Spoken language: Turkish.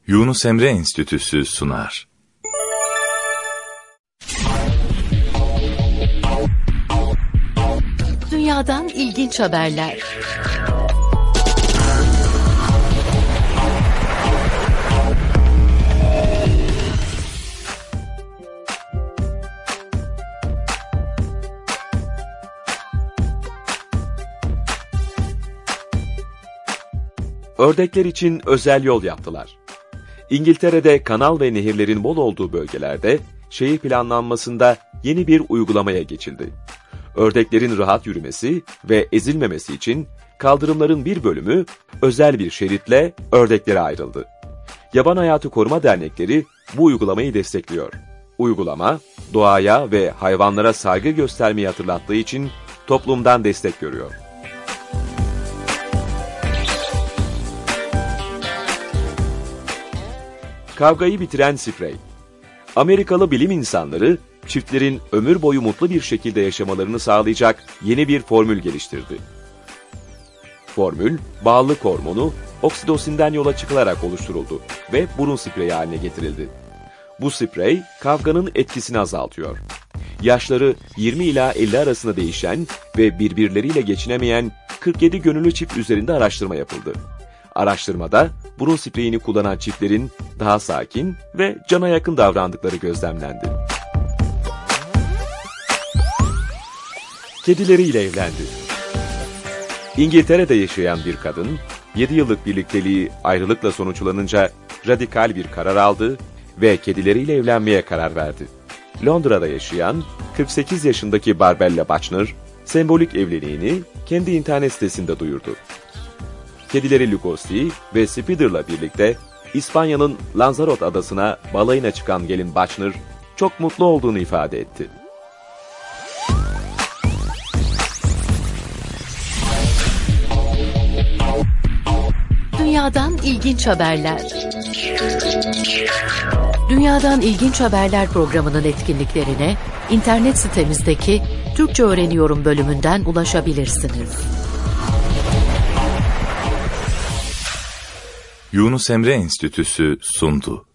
Yunus Emre Enstitüsü sunar. Dünyadan ilginç haberler. Ördekler için özel yol yaptılar. İngiltere'de kanal ve nehirlerin bol olduğu bölgelerde şehir planlanmasında yeni bir uygulamaya geçildi. Ördeklerin rahat yürümesi ve ezilmemesi için kaldırımların bir bölümü özel bir şeritle ördeklere ayrıldı. Yaban Hayatı Koruma Dernekleri bu uygulamayı destekliyor. Uygulama, doğaya ve hayvanlara saygı göstermeyi hatırlattığı için toplumdan destek görüyor. Kavgayı bitiren sprey. Amerikalı bilim insanları, çiftlerin ömür boyu mutlu bir şekilde yaşamalarını sağlayacak yeni bir formül geliştirdi. Formül, bağlılık hormonu oksidosinden yola çıkılarak oluşturuldu ve burun spreyi haline getirildi. Bu sprey, kavganın etkisini azaltıyor. Yaşları 20 ila 50 arasında değişen ve birbirleriyle geçinemeyen 47 gönüllü çift üzerinde araştırma yapıldı. Araştırmada burun spreyini kullanan çiftlerin daha sakin ve cana yakın davrandıkları gözlemlendi. Kedileriyle evlendi. İngiltere'de yaşayan bir kadın, 7 yıllık birlikteliği ayrılıkla sonuçlanınca radikal bir karar aldı ve kedileriyle evlenmeye karar verdi. Londra'da yaşayan 48 yaşındaki Barbella Buckner, sembolik evliliğini kendi internet sitesinde duyurdu. Kedileri Lugosi ve Spider'la birlikte İspanya'nın Lanzarote adasına balayına çıkan gelin Buckner çok mutlu olduğunu ifade etti. Dünyadan ilginç haberler. Dünyadan İlginç Haberler programının etkinliklerine internet sitemizdeki Türkçe Öğreniyorum bölümünden ulaşabilirsiniz. Yunus Emre Enstitüsü sundu.